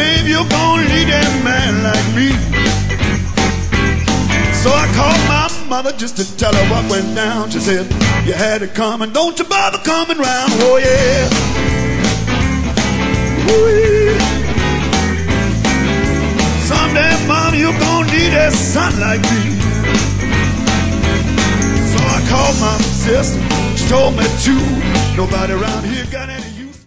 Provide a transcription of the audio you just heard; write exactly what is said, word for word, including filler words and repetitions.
babe, you're gonna need a man like me. So I called my mother just to tell her what went down. She said, you had it coming, don't you bother coming round. Oh yeah. Oh yeah. Someday, mom, you're gonna need a son like me. So I called my sister, she told me too. Nobody around here got any